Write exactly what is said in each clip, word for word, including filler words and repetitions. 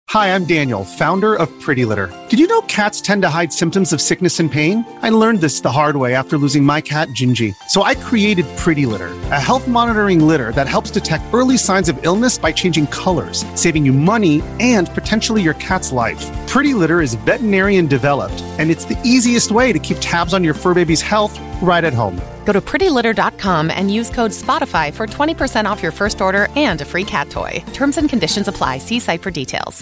Hi, I'm Daniel, founder of Pretty Litter. Did you know cats tend to hide symptoms of sickness and pain? I learned this the hard way after losing my cat, Gingy. So I created Pretty Litter, a health monitoring litter that helps detect early signs of illness by changing colors, saving you money and potentially your cat's life. Pretty Litter is veterinarian developed, and it's the easiest way to keep tabs on your fur baby's health right at home. Go to pretty litter dot com and use code SPOTIFY for twenty percent off your first order and a free cat toy. Terms and conditions apply. See site for details.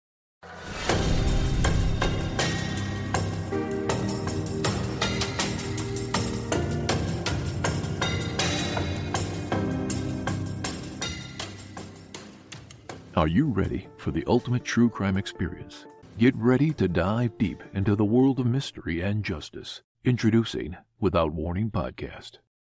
Are you ready for the ultimate true crime experience? Get ready to dive deep into the world of mystery and justice. Introducing Without Warning Podcast.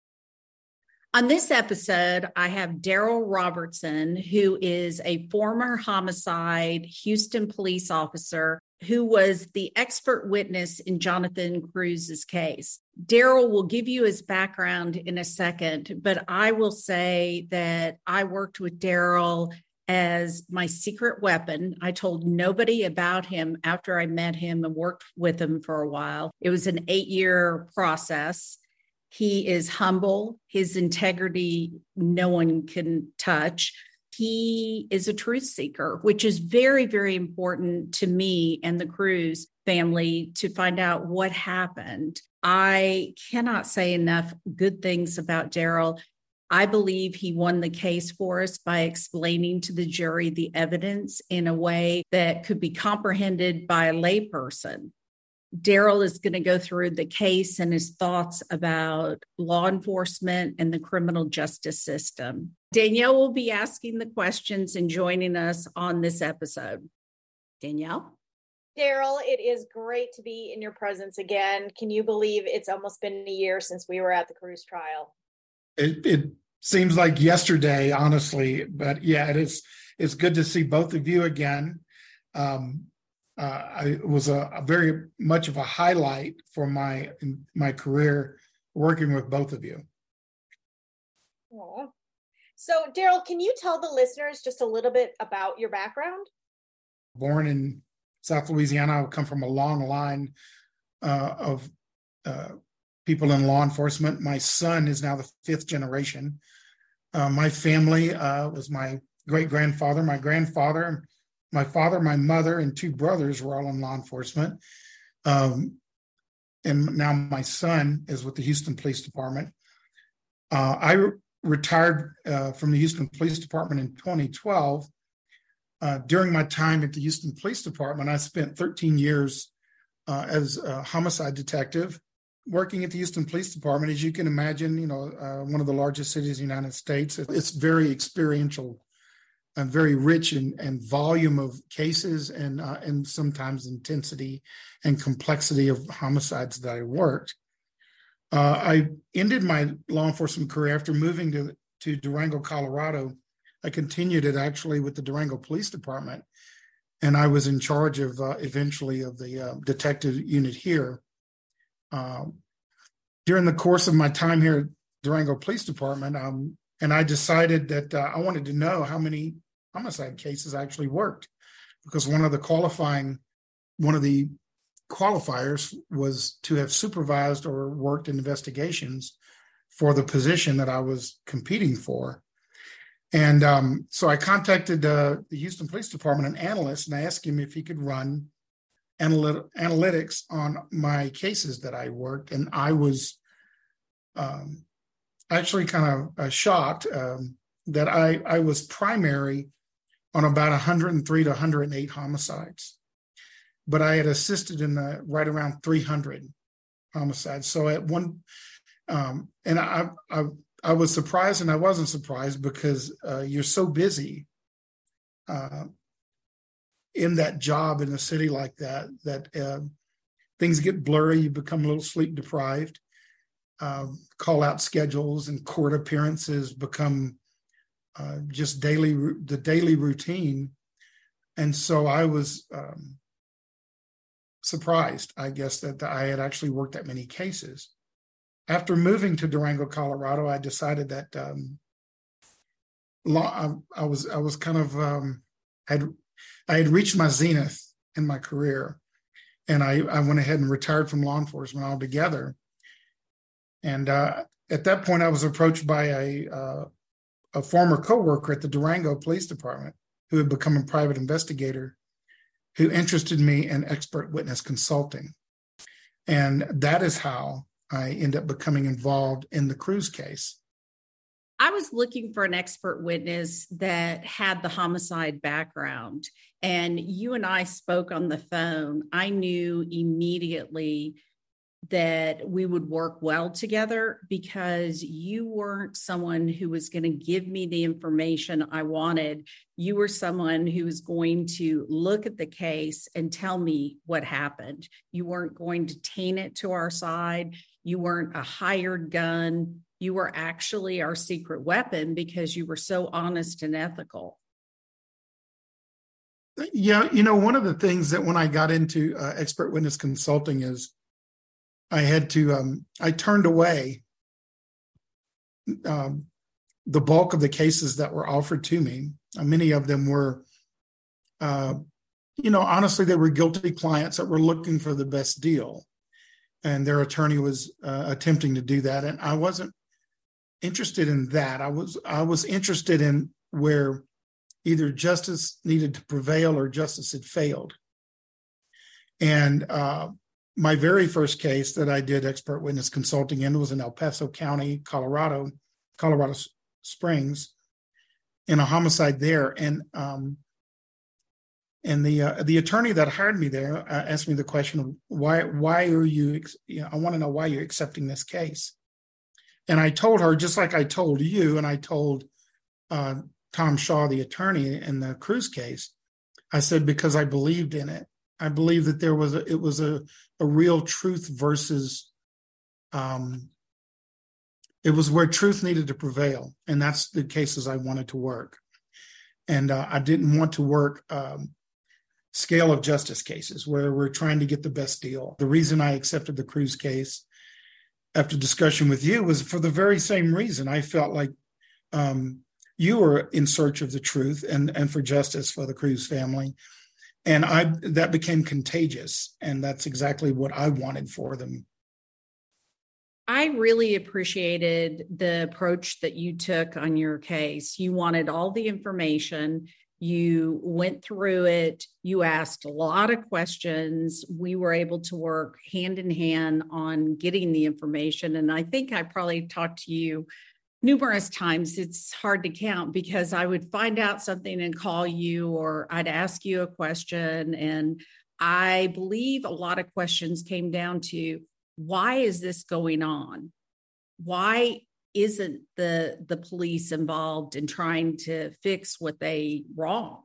On this episode, I have Daryl Robertson, who is a former homicide Houston police officer who was the expert witness in Jonathan Cruz's case. Daryl will give you his background in a second, but I will say that I worked with Daryl as my secret weapon. I told nobody about him after I met him and worked with him for a while. It was an eight-year process. He is humble. His integrity, no one can touch. He is a truth seeker, which is very, very important to me and the Cruz family to find out what happened. I cannot say enough good things about Daryl. I believe he won the case for us by explaining to the jury the evidence in a way that could be comprehended by a layperson. Daryl is going to go through the case and his thoughts about law enforcement and the criminal justice system. Danielle will be asking the questions and joining us on this episode. Danielle? Daryl, it is great to be in your presence again. Can you believe it's almost been a year since we were at the Cruz trial? It, it seems like yesterday, honestly, but yeah, it is. It's good to see both of you again. Um, uh, I, it was a, a very much of a highlight for my my career working with both of you. Aww. So, Daryl, can you tell the listeners just a little bit about your background? Born in South Louisiana, I come from a long line uh, of uh, people in law enforcement. My son is now the fifth generation. Uh, my family uh, was my great-grandfather, my grandfather, my father, my mother, and two brothers were all in law enforcement. Um, and now my son is with the Houston Police Department. Uh, I re- retired uh, from the Houston Police Department in twenty twelve. Uh, during my time at the Houston Police Department, I spent thirteen years uh, as a homicide detective. Working at the Houston Police Department, as you can imagine, you know, uh, one of the largest cities in the United States, it's very experiential and very rich in, in volume of cases and uh, and sometimes intensity and complexity of homicides that I worked. Uh, I ended my law enforcement career after moving to, to Durango, Colorado. I continued it actually with the Durango Police Department, and I was in charge of uh, eventually of the uh, detective unit here. Um, during the course of my time here at Durango Police Department, um, and I decided that uh, I wanted to know how many homicide cases I actually worked, because one of the qualifying, one of the qualifiers was to have supervised or worked in investigations for the position that I was competing for. And um, so I contacted uh, the Houston Police Department, an analyst, and I asked him if he could run analyt- analytics on my cases that I worked. And I was um, actually kind of uh, shocked um, that I, I was primary on about one hundred three to one hundred eight homicides, but I had assisted in the, right around three hundred homicides. So at one, um, and I, I, I was surprised and I wasn't surprised, because uh, you're so busy uh, in that job in a city like that, that uh, things get blurry. You become a little sleep deprived. Um, call out schedules and court appearances become uh, just daily, the daily routine. And so I was um, surprised, I guess, that I had actually worked that many cases. After moving to Durango, Colorado, I decided that um, law, I, I was I was kind of um, had I had reached my zenith in my career, and I, I went ahead and retired from law enforcement altogether. And uh, at that point, I was approached by a uh, a former coworker at the Durango Police Department who had become a private investigator, who interested me in expert witness consulting. And that is how I ended up becoming involved in the Cruz case. I was looking for an expert witness that had the homicide background, and you and I spoke on the phone. I knew immediately that we would work well together because you weren't someone who was going to give me the information I wanted. You were someone who was going to look at the case and tell me what happened. You weren't going to taint it to our side. You weren't a hired gun. You were actually our secret weapon because you were so honest and ethical. Yeah, you know, one of the things that when I got into uh, expert witness consulting is I had to, um, I turned away um, the bulk of the cases that were offered to me. Uh, many of them were, uh, you know, honestly, they were guilty clients that were looking for the best deal. And their attorney was uh, attempting to do that. And I wasn't interested in that. I was, I was interested in where either justice needed to prevail or justice had failed. And, uh, my very first case that I did expert witness consulting in was in El Paso County, Colorado, Colorado Springs, in a homicide there. And um, and the uh, the attorney that hired me there uh, asked me the question of why why are you, you know, I want to know why you're accepting this case. And I told her, just like I told you, and I told uh, Tom Shaw, the attorney in the Cruz case, I said, because I believed in it. I believe that there was a, it was a, a real truth versus, um, it was where truth needed to prevail. And that's the cases I wanted to work. And uh, I didn't want to work um, scale of justice cases where we're trying to get the best deal. The reason I accepted the Cruz case after discussion with you was for the very same reason. I felt like um, you were in search of the truth and, and for justice for the Cruz family. And I that became contagious, and that's exactly what I wanted for them. I really appreciated the approach that you took on your case. You wanted all the information. You went through it. You asked a lot of questions. We were able to work hand in hand on getting the information. And I think I probably talked to you numerous times. It's hard to count because I would find out something and call you, or I'd ask you a question. And I believe a lot of questions came down to, why is this going on? Why isn't the, the police involved in trying to fix what they wronged?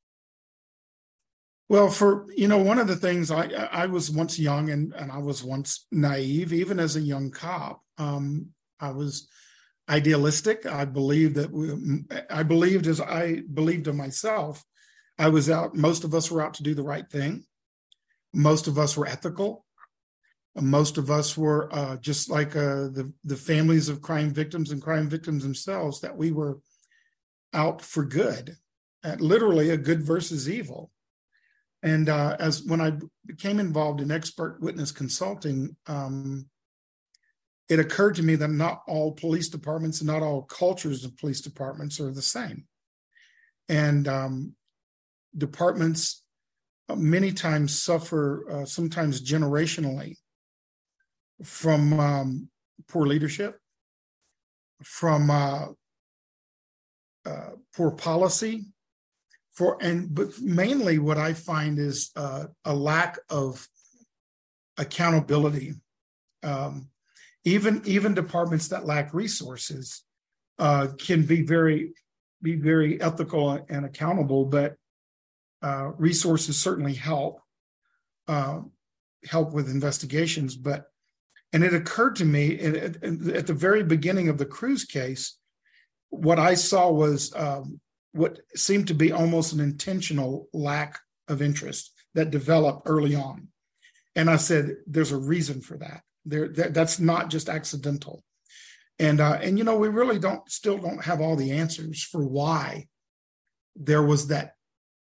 Well, for, you know, one of the things I, I was once young and, and I was once naive, even as a young cop. Um, I was idealistic. I believed that we, I believed as I believed of myself. I was out. Most of us were out to do the right thing. Most of us were ethical. Most of us were uh, just like uh, the the families of crime victims and crime victims themselves. That we were out for good, uh, literally a good versus evil. And uh, as when I became involved in expert witness consulting. Um, It occurred to me that not all police departments and not all cultures of police departments are the same. And um, departments many times suffer, uh, sometimes generationally, from um, poor leadership, from uh, uh, poor policy, for and but mainly what I find is uh, a lack of accountability. Um, Even even departments that lack resources uh, can be very be very ethical and accountable, but uh, resources certainly help uh, help with investigations. But and it occurred to me at, at the very beginning of the Cruz case, what I saw was um, what seemed to be almost an intentional lack of interest that developed early on, and I said, "There's a reason for that." There, that, that's not just accidental, and uh, and you know we really don't still don't have all the answers for why there was that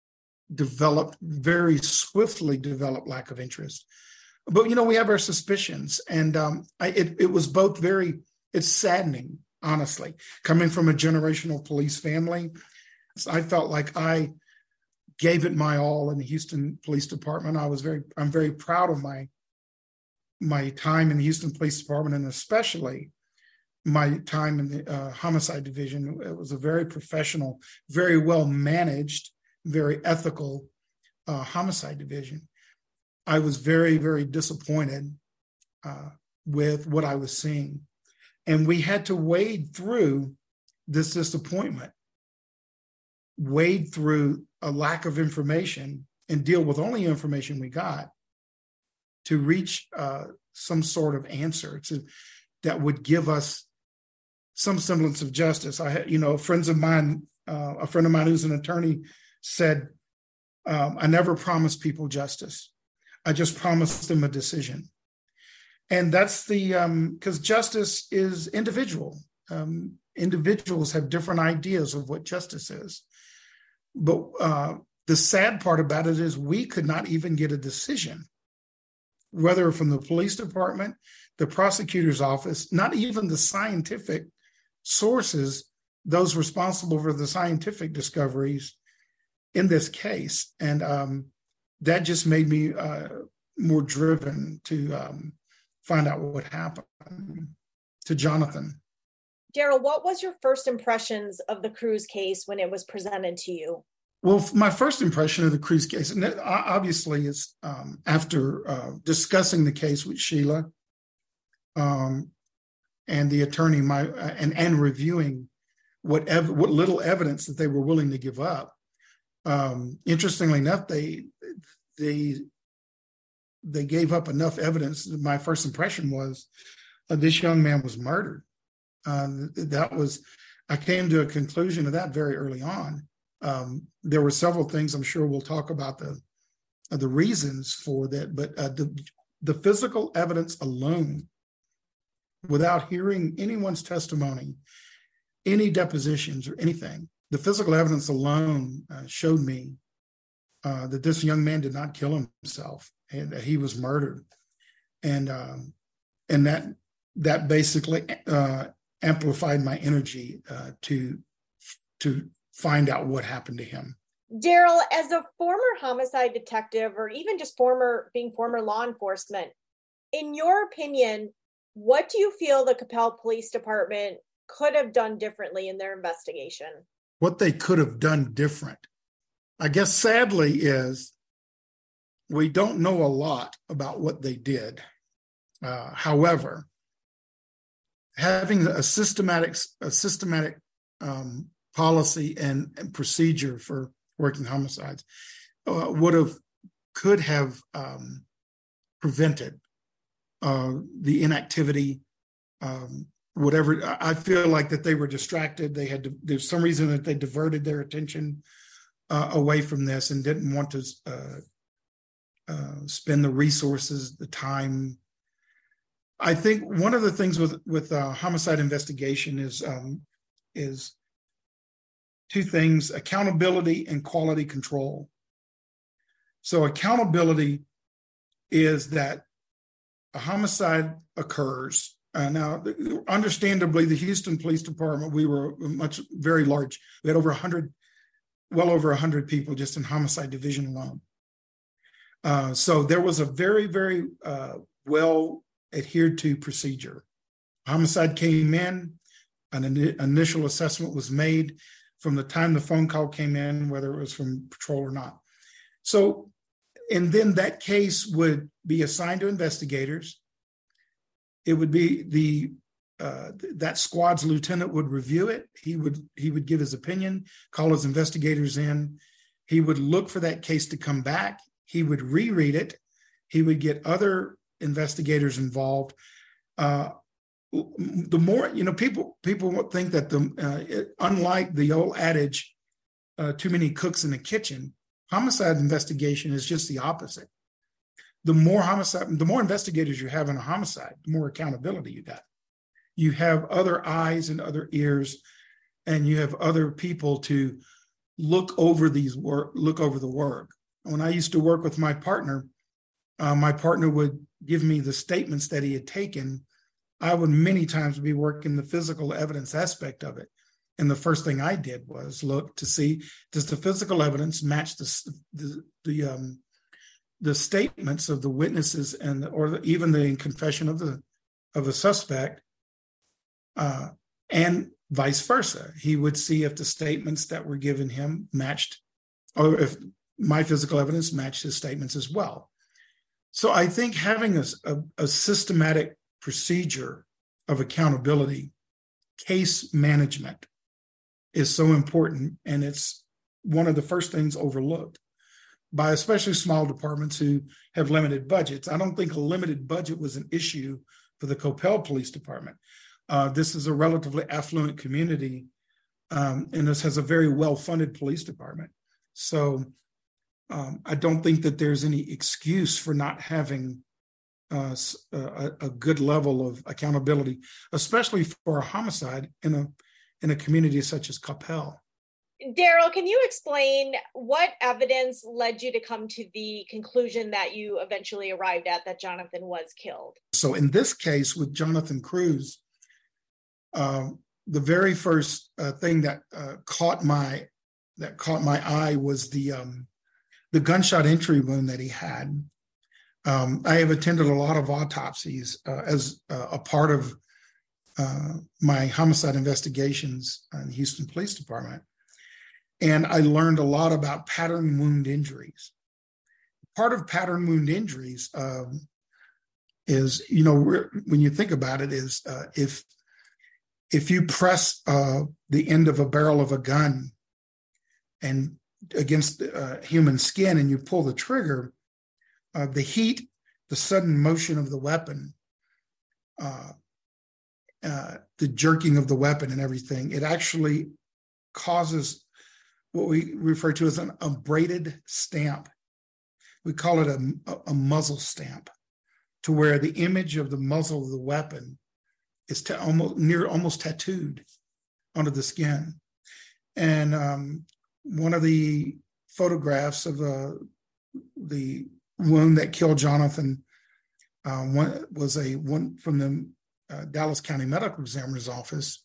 developed, very swiftly developed lack of interest. But, you know, we have our suspicions. And um, I, it, it was both very, it's saddening, honestly, coming from a generational police family. I felt like I gave it my all in the Houston Police Department. I was very, I'm very proud of my, my time in the Houston Police Department, and especially my time in the uh, homicide division. It was a very professional, very well managed, very ethical uh, homicide division. I was very, very disappointed uh, with what I was seeing. And we had to wade through this disappointment, wade through a lack of information and deal with only information we got to reach uh, some sort of answer to, that would give us some semblance of justice. I had, you know, friends of mine, uh, a friend of mine who's an attorney said, um, I never promised people justice. I just promised them a decision. And that's the, because um, justice is individual. Um, individuals have different ideas of what justice is. But uh, the sad part about it is we could not even get a decision, whether from the police department, the prosecutor's office, not even the scientific sources, those responsible for the scientific discoveries in this case. And um, that just made me uh, more driven to um, find out what happened to Jonathan. Daryl, what was your first impressions of the Cruz case when it was presented to you? Well, my first impression of the Cruz case, and obviously is um, after uh, discussing the case with Sheila um, and the attorney, my uh, and and reviewing what ev- what little evidence that they were willing to give up. Um, interestingly enough, they they they gave up enough evidence. My first impression was uh, this young man was murdered. Uh, that was, I came to a conclusion of that very early on. Um, there were several things, I'm sure we'll talk about the uh, the reasons for that, but uh, the the physical evidence alone, without hearing anyone's testimony, any depositions or anything, the physical evidence alone uh, showed me uh, that this young man did not kill himself, and that he was murdered, and um, and that that basically uh, amplified my energy uh, to to find out what happened to him. Daryl, as a former homicide detective, or even just former being former law enforcement, in your opinion, what do you feel the Coppell Police Department could have done differently in their investigation? What they could have done different, I guess, sadly, is we don't know a lot about what they did. Uh, however, having a systematic, a systematic um, policy and, and procedure for working homicides uh, would have, could have um, prevented uh, the inactivity, um, whatever. I feel like that they were distracted. They had, to, there's some reason that they diverted their attention uh, away from this and didn't want to uh, uh, spend the resources, the time. I think one of the things with, with uh, homicide investigation is, um, is two things: accountability and quality control. So accountability is that a homicide occurs. Uh, now, understandably, the Houston Police Department, we were much, very large. We had over one hundred, well over one hundred people just in homicide division alone. Uh, so there was a very, very uh, well adhered to procedure. Homicide came in, an in- initial assessment was made from the time the phone call came in, whether it was from patrol or not. So, and then that case would be assigned to investigators. It would be the, uh, that squad's lieutenant would review it. He would, he would give his opinion, call his investigators in. He would look for that case to come back. He would reread it. He would get other investigators involved. Uh, the more, you know, people people think that the uh, it, unlike the old adage, uh, too many cooks in the kitchen, homicide investigation is just the opposite. The more homicide, the more investigators you have in a homicide, the more accountability you got. You have other eyes and other ears, and you have other people to look over these work, look over the work. When I used to work with my partner, uh, my partner would give me the statements that he had taken. I would many times be working the physical evidence aspect of it. And the first thing I did was look to see, does the physical evidence match the the the, um, the statements of the witnesses and or the, even the confession of the of the suspect, uh, and vice versa. He would see if the statements that were given him matched, or if my physical evidence matched his statements as well. So I think having a, a, a systematic procedure of accountability, case management, is so important, and it's one of the first things overlooked by especially small departments who have limited budgets. I don't think a limited budget was an issue for the Coppell Police Department. Uh, this is a relatively affluent community, um, and this has a very well-funded police department. So um, I don't think that there's any excuse for not having uh, a, a good level of accountability, especially for a homicide in a in a community such as Coppell. Daryl, can you explain what evidence led you to come to the conclusion that you eventually arrived at that Jonathan was killed? So in this case with Jonathan Cruz, uh, the very first uh, thing that uh, caught my that caught my eye was the um, the gunshot entry wound that he had. Um, I have attended a lot of autopsies uh, as uh, a part of uh, my homicide investigations in the Houston Police Department. And I learned a lot about pattern wound injuries. Part of pattern wound injuries um, is, you know, when you think about it, is uh, if if you press uh, the end of a barrel of a gun and against uh, human skin and you pull the trigger, uh, the heat, the sudden motion of the weapon, uh, uh, the jerking of the weapon and everything, it actually causes what we refer to as an abraded stamp. We call it a, a muzzle stamp, to where the image of the muzzle of the weapon is ta- almost near almost tattooed onto the skin. And um, one of the photographs of uh, the wound that killed Jonathan uh, one, was a one from the uh, Dallas County Medical Examiner's Office.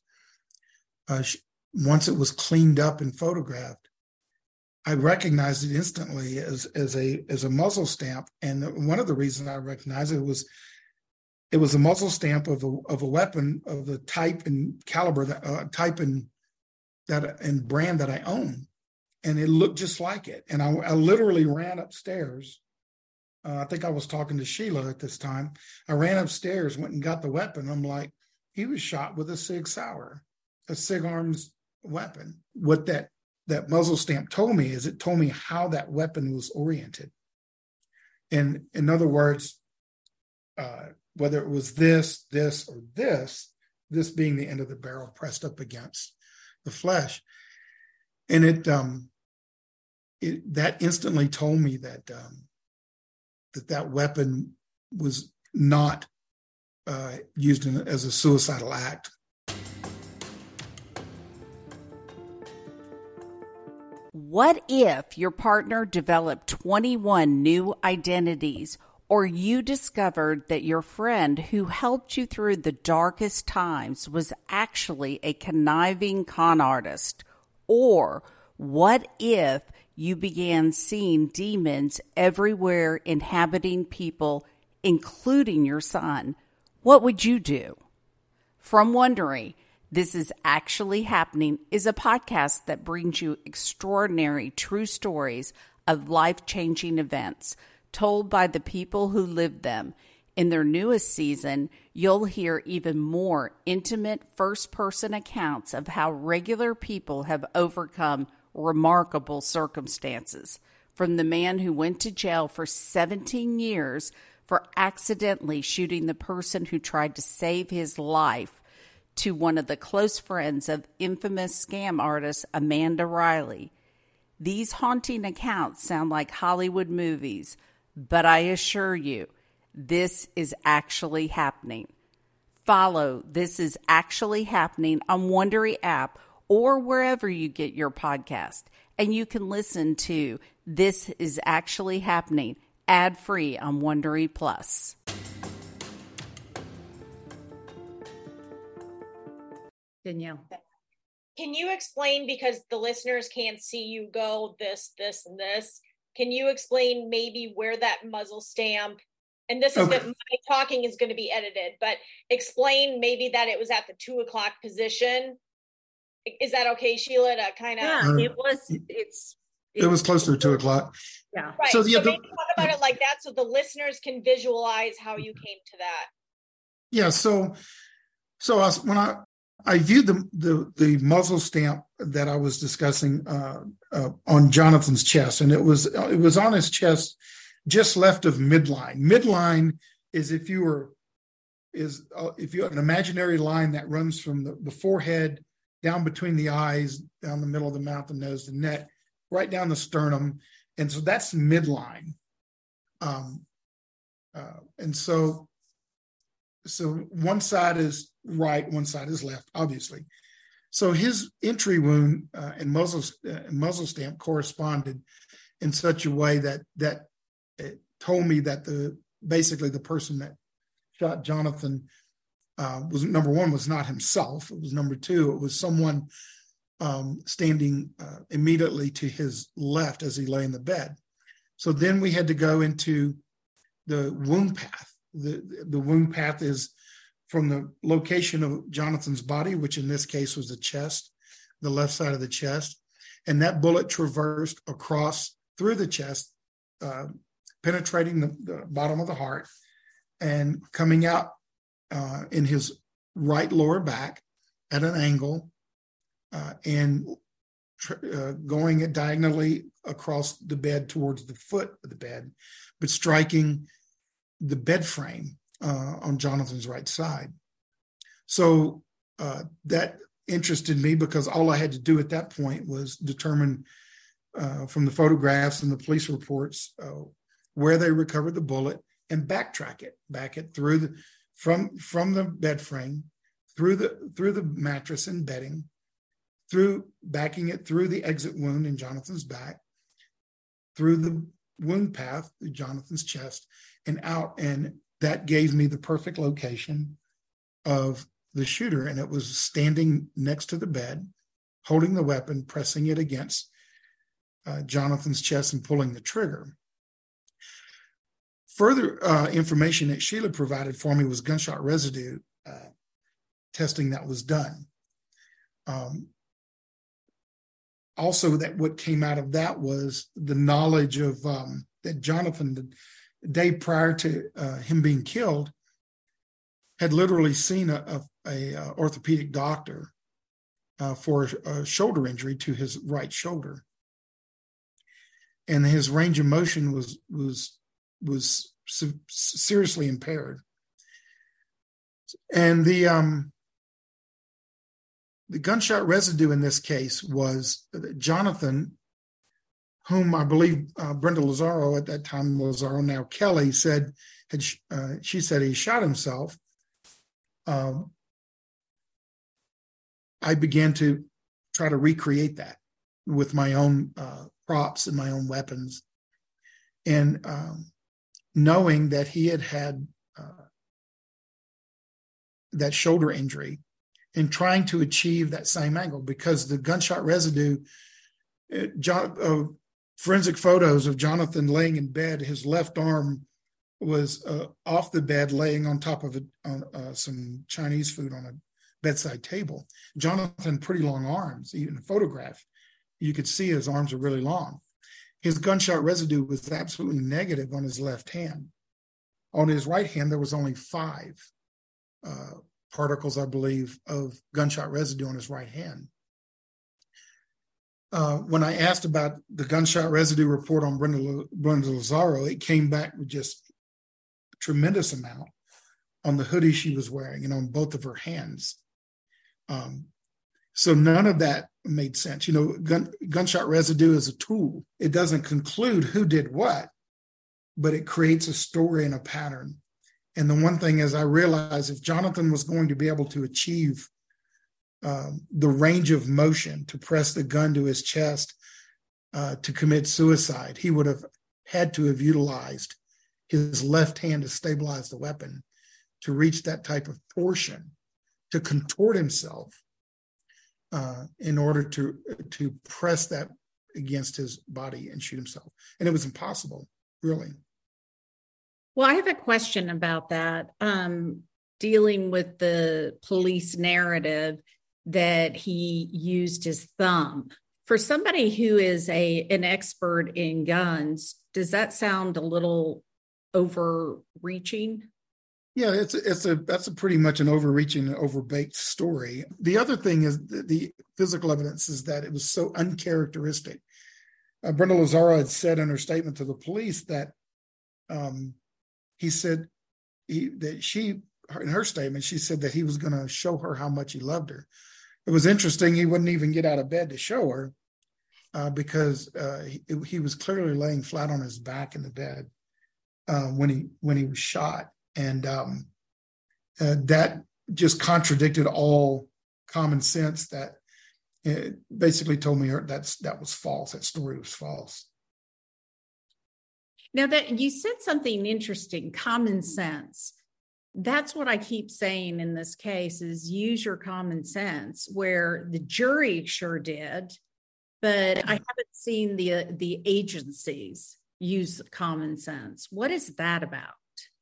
Uh, she, Once it was cleaned up and photographed, I recognized it instantly as, as a as a muzzle stamp. And one of the reasons I recognized it was it was a muzzle stamp of a of a weapon of the type and caliber that uh, type and that and brand that I own, and it looked just like it. And I, I literally ran upstairs. Uh, I think I was talking to Sheila at this time. I ran upstairs, went and got the weapon. I'm like, he was shot with a Sig Sauer, a Sig Arms weapon. What that that muzzle stamp told me is it told me how that weapon was oriented. And in other words, uh, whether it was this, this, or this, this being the end of the barrel pressed up against the flesh. And it, um, it that instantly told me that um, that that weapon was not uh, used in, as a suicidal act. What if your partner developed twenty-one new identities, or you discovered that your friend who helped you through the darkest times was actually a conniving con artist? Or what if you began seeing demons everywhere inhabiting people, including your son? What would you do? From Wondery, This Is Actually Happening is a podcast that brings you extraordinary true stories of life-changing events told by the people who lived them. In their newest season, you'll hear even more intimate first-person accounts of how regular people have overcome remarkable circumstances. From the man who went to jail for seventeen years for accidentally shooting the person who tried to save his life, to one of the close friends of infamous scam artist Amanda Riley. These haunting accounts sound like Hollywood movies, but I assure you, this is actually happening. Follow This Is Actually Happening on Wondery app or wherever you get your podcast, And you can listen to This Is Actually Happening ad-free on Wondery Plus. Danielle. Can you explain, because the listeners can't see you go this, this, and this, can you explain maybe where that muzzle stamp, and this is Okay. gonna, my talking is going to be edited, but explain maybe that it was at the two o'clock position. Is that okay, Sheila, to kind of? Yeah, Um, it was, it's. It was close to two o'clock. Yeah. Right. So, So, yeah, the- maybe talk about it like that so the listeners can visualize how you came to that. Yeah. So, so I was, when I, I viewed the, the, the muzzle stamp that I was discussing uh, uh, on Jonathan's chest, and it was, it was on his chest just left of midline. Midline is if you were, is uh, if you have an imaginary line that runs from the, the forehead down between the eyes, down the middle of the mouth, the nose, the neck, right down the sternum. And so that's midline. Um, uh, and so, so one side is right, one side is left, obviously. So his entry wound uh, and muzzle uh, muzzle stamp corresponded in such a way that that it told me that the basically the person that shot Jonathan uh, was, number one, was not himself. It was, number two, it was someone um, standing uh, immediately to his left as he lay in the bed. So then we had to go into the wound path. The, the wound path is from the location of Jonathan's body, which in this case was the chest, the left side of the chest. And that bullet traversed across through the chest, uh, penetrating the, the bottom of the heart and coming out uh, in his right lower back at an angle uh, and tr- uh, going diagonally across the bed towards the foot of the bed, but striking the bed frame uh, on Jonathan's right side. So uh, that interested me because all I had to do at that point was determine uh, from the photographs and the police reports uh, where they recovered the bullet and backtrack it, back it through the from from the bed frame, through the through the mattress and bedding, through backing it through the exit wound in Jonathan's back, through the wound path through Jonathan's chest, and out. And that gave me the perfect location of the shooter. And it was standing next to the bed, holding the weapon, pressing it against uh, Jonathan's chest and pulling the trigger. Further uh, information that Sheila provided for me was gunshot residue uh, testing that was done. Um, also, that what came out of that was the knowledge of um, that Jonathan, the day prior to uh, him being killed, had literally seen a, a, a orthopedic doctor uh, for a shoulder injury to his right shoulder, and his range of motion was was was se- seriously impaired. And the um, the gunshot residue in this case was Jonathan, whom I believe uh, Brenda Lazaro, at that time Lazaro, now Kelly, said had uh, she said he shot himself. Um, I began to try to recreate that with my own uh, props and my own weapons, and um, knowing that he had had uh, that shoulder injury, and trying to achieve that same angle, because the gunshot residue, uh, John, uh, forensic photos of Jonathan laying in bed, his left arm was uh, off the bed, laying on top of a, on, uh, some Chinese food on a bedside table. Jonathan, pretty long arms. Even in a photograph, you could see his arms are really long. His gunshot residue was absolutely negative on his left hand. On his right hand, there was only five uh, particles, I believe, of gunshot residue on his right hand. Uh, when I asked about the gunshot residue report on Brenda, Brenda Lazaro, it came back with just a tremendous amount on the hoodie she was wearing and on both of her hands. Um, so none of that made sense. You know, gun, gunshot residue is a tool. It doesn't conclude who did what, but it creates a story and a pattern. And the one thing is, I realized if Jonathan was going to be able to achieve um, the range of motion to press the gun to his chest uh, to commit suicide, he would have had to have utilized his left hand to stabilize the weapon, to reach that type of torsion, to contort himself uh, in order to, to press that against his body and shoot himself. And it was impossible, really. Well, I have a question about that, um, dealing with the police narrative that he used his thumb. For somebody who is a an expert in guns, does that sound a little overreaching? Yeah, it's a, it's a that's a pretty much an overreaching and overbaked story. The other thing is the, the physical evidence is that it was so uncharacteristic. Uh, Brenda Lazaro had said in her statement to the police that um, he said he that she in her statement she said that he was going to show her how much he loved her. It was interesting. He wouldn't even get out of bed to show her uh, because uh, he, he was clearly laying flat on his back in the bed uh, when he when he was shot. And um, uh, that just contradicted all common sense. That it basically told me that's that was false. That story was false. Now that you said something interesting, common sense. That's what I keep saying in this case is use your common sense, where the jury sure did, but I haven't seen the the agencies use common sense. What is that about?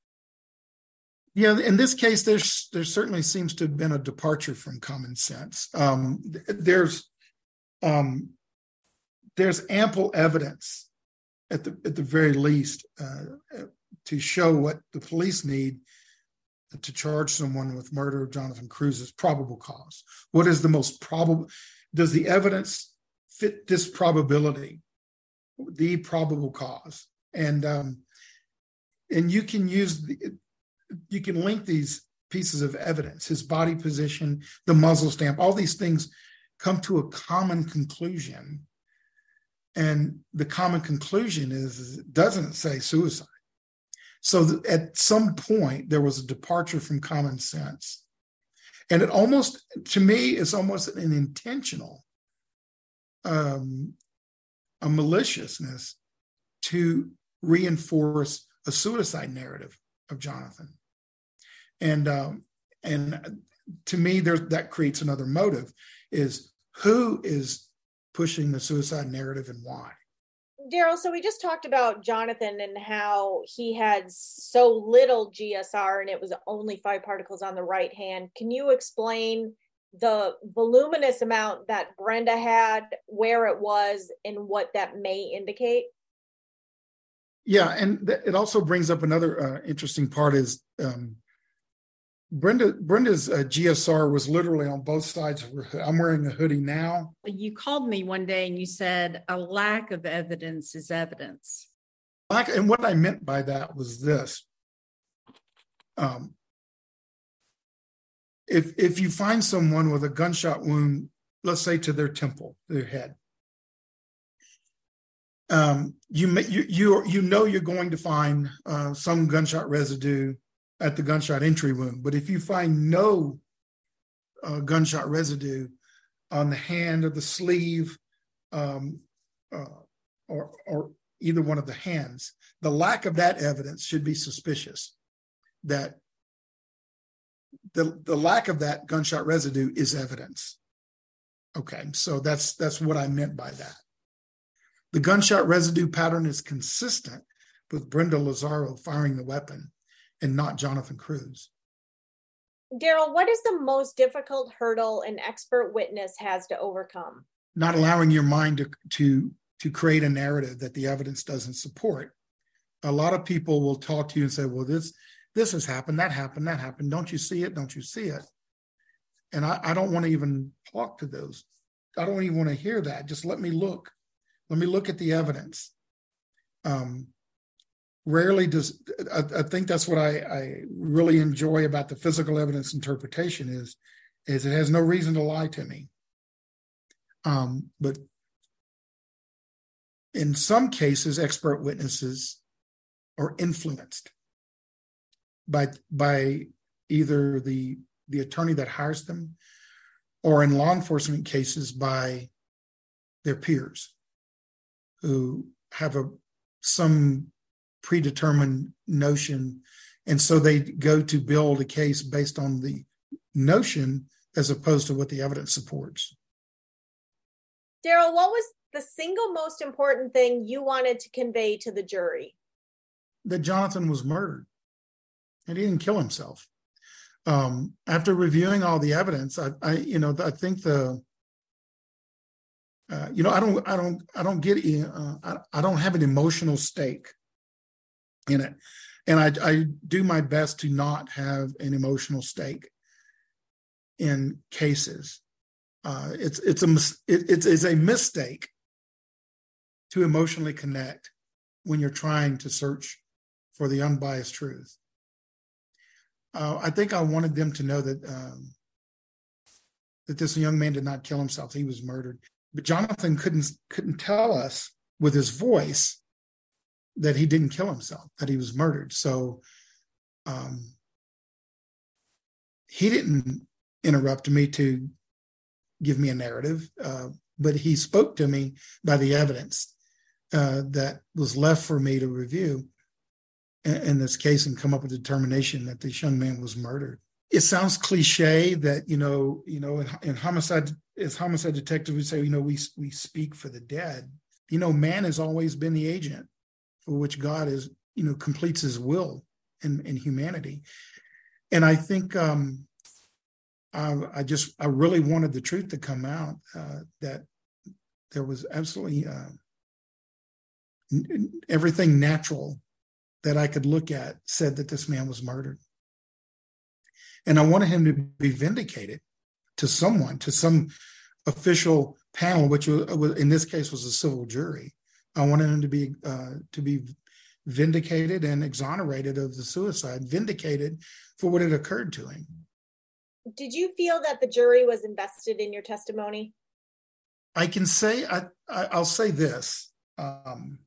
Yeah, in this case, there's there certainly seems to have been a departure from common sense. Um, there's um, there's ample evidence, at the at the very least, uh, to show what the police need to charge someone with murder of Jonathan Cruz's probable cause. What is the most probable? Does the evidence fit this probability, the probable cause? And um, and you can use the you can link these pieces of evidence, his body position, the muzzle stamp, all these things come to a common conclusion. And the common conclusion is, it doesn't say suicide. So th- at some point, there was a departure from common sense. And it almost, to me, is almost an intentional, um, a maliciousness to reinforce a suicide narrative of Jonathan. And um, and to me, there that creates another motive: is who is pushing the suicide narrative and why. Daryl, so we just talked about Jonathan and how he had so little G S R and it was only five particles on the right hand. Can you explain the voluminous amount that Brenda had, where it was, and what that may indicate? Yeah, and th- it also brings up another uh, interesting part is um, Brenda Brenda's uh, G S R was literally on both sides of her hood. I'm wearing a hoodie now. You called me one day and you said a lack of evidence is evidence. And what I meant by that was this. Um, if if you find someone with a gunshot wound, let's say to their temple, their head, um, you, you you you know you're going to find uh, some gunshot residue at the gunshot entry wound. But if you find no uh, gunshot residue on the hand or the sleeve, um, uh, or or either one of the hands, the lack of that evidence should be suspicious. That the the lack of that gunshot residue is evidence. Okay, so that's that's what I meant by that. The gunshot residue pattern is consistent with Brenda Lazaro firing the weapon and not Jonathan Cruz. Daryl, what is the most difficult hurdle an expert witness has to overcome? Not allowing your mind to, to, to create a narrative that the evidence doesn't support. A lot of people will talk to you and say, well, this this has happened, that happened, that happened. Don't you see it? Don't you see it? And I, I don't want to even talk to those. I don't even want to hear that. Just let me look. Let me look at the evidence. Um, Rarely does, I, I think that's what I, I really enjoy about the physical evidence interpretation is, is it has no reason to lie to me. Um, but in some cases, expert witnesses are influenced by, by either the, the attorney that hires them or in law enforcement cases by their peers. who have a some predetermined notion, and so they go to build a case based on the notion as opposed to what the evidence supports. Daryl, what was the single most important thing you wanted to convey to the jury? That Jonathan was murdered, and he didn't kill himself. Um, after reviewing all the evidence, I, I you know, I think the, uh, you know, I don't, I don't, I don't get, uh, I, I don't have an emotional stake in it, and I, I do my best to not have an emotional stake in cases. Uh, it's, it's a, it, it's, it's a mistake to emotionally connect when you're trying to search for the unbiased truth. Uh, I think I wanted them to know that um, that this young man did not kill himself; he was murdered. But Jonathan couldn't couldn't tell us with his voice that he didn't kill himself; that he was murdered. So um, he didn't interrupt me to give me a narrative, uh, but he spoke to me by the evidence uh, that was left for me to review in this case and come up with a determination that this young man was murdered. It sounds cliche that, you know, you know, in, in homicide, as homicide detectives would say, you know, we we speak for the dead. You know, man has always been the agent for which God is, you know, completes his will in, in humanity. And I think um, I, I just, I really wanted the truth to come out, uh, that there was absolutely uh, n- everything natural that I could look at said that this man was murdered. And I wanted him to be vindicated to someone, to some official panel, which was, in this case was a civil jury. I wanted him to be uh, to be vindicated and exonerated of the suicide, vindicated for what had occurred to him. Did you feel that the jury was invested in your testimony? I can say, I, I, I'll say this. Um,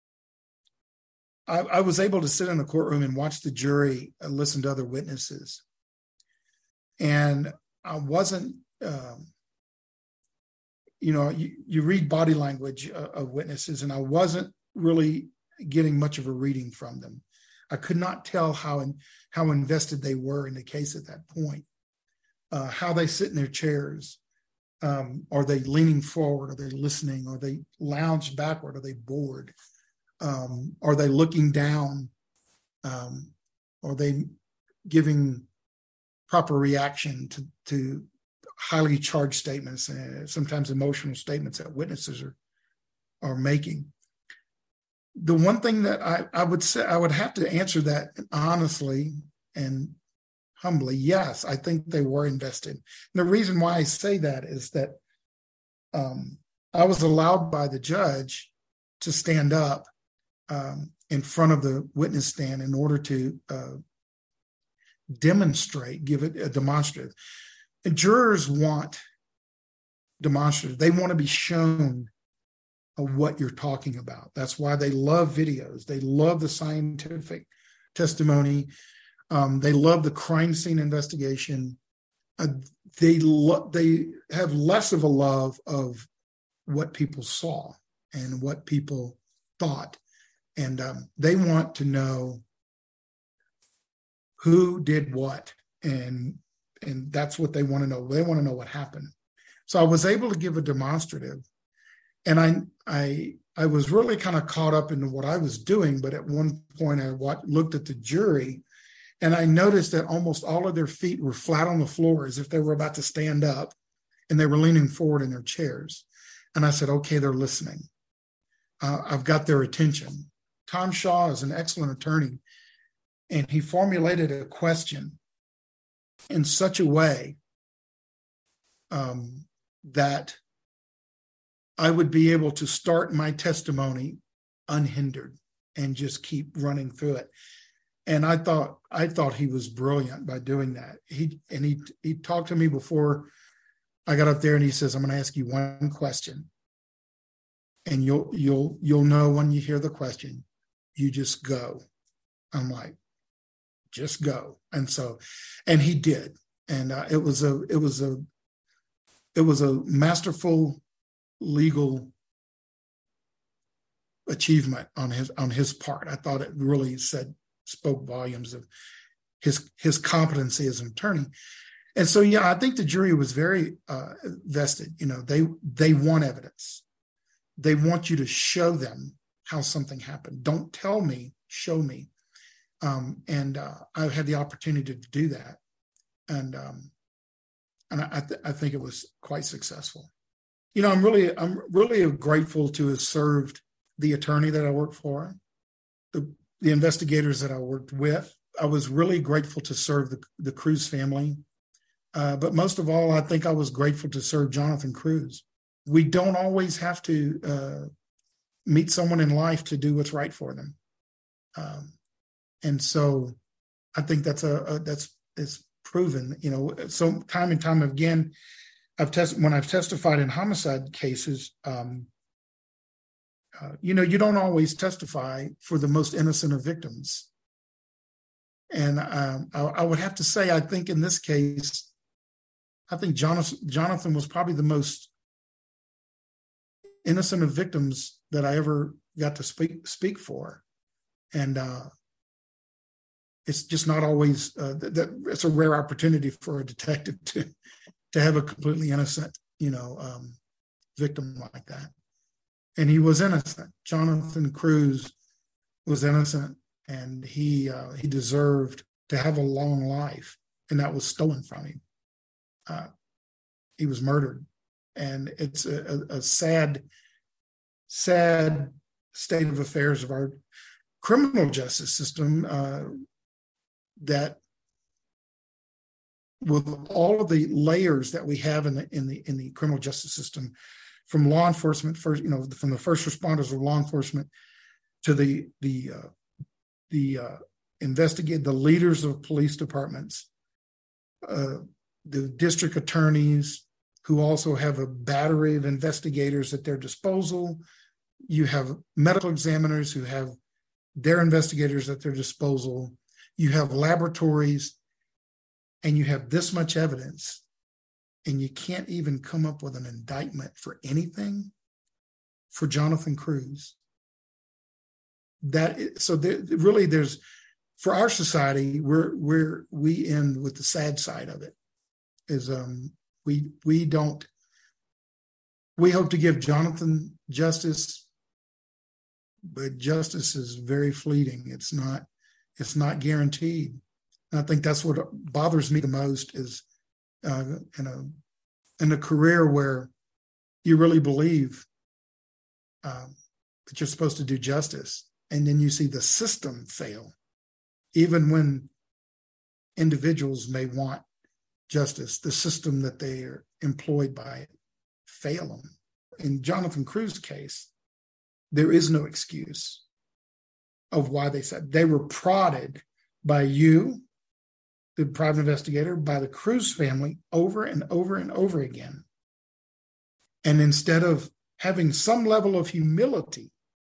I, I was able to sit in the courtroom and watch the jury uh, listen to other witnesses. And I wasn't, um, you know, you, you read body language uh, of witnesses, and I wasn't really getting much of a reading from them. I could not tell how in, how invested they were in the case at that point, uh, how they sit in their chairs. Um, are they leaning forward? Are they listening? Are they lounged backward? Are they bored? Um, are they looking down? Um, are they giving proper reaction to, to highly charged statements, and sometimes emotional statements that witnesses are, are making? The one thing that I, I would say, I would have to answer that honestly and humbly, yes, I think they were invested. And the reason why I say that is that um, I was allowed by the judge to stand up um, in front of the witness stand in order to uh, demonstrate, give it a demonstrative. And jurors want demonstrative. They want to be shown of what you're talking about. That's why they love videos. They love the scientific testimony. Um, they love the crime scene investigation. Uh, they lo- they have less of a love of what people saw and what people thought. And um, they want to know who did what. And, and that's what they want to know. They want to know what happened. So I was able to give a demonstrative. And I I I was really kind of caught up in what I was doing. But at one point I watched, looked at the jury, and I noticed that almost all of their feet were flat on the floor as if they were about to stand up, and they were leaning forward in their chairs. And I said, okay, they're listening. Uh, I've got their attention. Tom Shaw is an excellent attorney, and he formulated a question in such a way um, that I would be able to start my testimony unhindered and just keep running through it. And I thought I thought he was brilliant by doing that. He and he he talked to me before I got up there, and he says, "I'm going to ask you one question, and you'll you'll you'll know when you hear the question. You just go." I'm like, "Just go." And so, and he did, and uh, it was a it was a it was a masterful legal achievement on his on his part. I thought it really said spoke volumes of his his competency as an attorney. And so, yeah, I think the jury was very uh, vested. You know, they they want evidence. They want you to show them how something happened. Don't tell me, show me. Um, and uh, I had the opportunity to do that, and um, and I th- I think it was quite successful. You know, I'm really I'm really grateful to have served the attorney that I worked for, the the investigators that I worked with. I was really grateful to serve the the Cruz family. Uh, but most of all, I think I was grateful to serve Jonathan Cruz. We don't always have to uh, meet someone in life to do what's right for them, um, and so I think that's a, a that's it's proven. You know, so time and time again, I've tested when I've testified in homicide cases. Um, uh, you know, you don't always testify for the most innocent of victims, and um, I, I would have to say, I think in this case, I think Jonathan, Jonathan was probably the most innocent of victims that I ever got to speak speak for, and uh, it's just not always uh, that, that. It's a rare opportunity for a detective to to have a completely innocent, you know, um, victim like that. And he was innocent. Jonathan Cruz was innocent, and he uh, he deserved to have a long life, and that was stolen from him. Uh, he was murdered, and it's a, a, a sad, sad state of affairs of our criminal justice system. Uh, that, with all of the layers that we have in the in the in the criminal justice system, from law enforcement, first you know, from the first responders of law enforcement to the the uh, the uh, investigate the leaders of police departments. Uh, the district attorneys, who also have a battery of investigators at their disposal. You have medical examiners who have their investigators at their disposal. You have laboratories, and you have this much evidence, and you can't even come up with an indictment for anything for Jonathan Cruz. That so there, really, there's for our society, we're we're we end with the sad side of it. Is um we we don't we hope to give Jonathan justice, but justice is very fleeting. It's not it's not guaranteed. And I think that's what bothers me the most is uh, in a in a career where you really believe um, that you're supposed to do justice, and then you see the system fail, even when individuals may want justice, the system that they are employed by fail them. In Jonathan Cruz's case, there is no excuse of why they said they were prodded by you, the private investigator, by the Cruz family over and over and over again. And instead of having some level of humility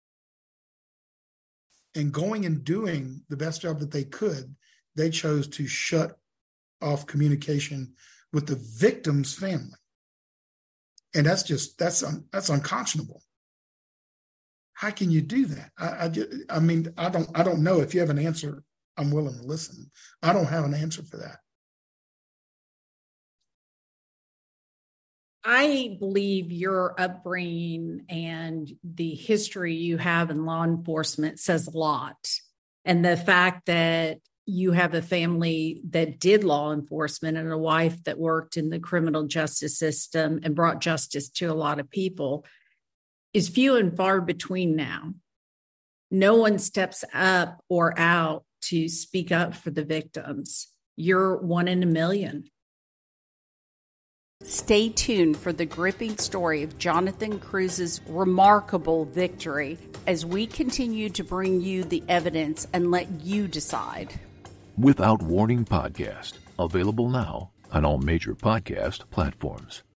and going and doing the best job that they could, they chose to shut off communication with the victim's family. And that's just, that's un, that's unconscionable. How can you do that? I, I, just, I mean, I don't, I don't know. If you have an answer, I'm willing to listen. I don't have an answer for that. I believe your upbringing and the history you have in law enforcement says a lot. And the fact that you have a family that did law enforcement and a wife that worked in the criminal justice system and brought justice to a lot of people is few and far between now. No one steps up or out to speak up for the victims. You're one in a million. Stay tuned for the gripping story of Jonathan Cruz's remarkable victory as we continue to bring you the evidence and let you decide. Without Warning Podcast, available now on all major podcast platforms.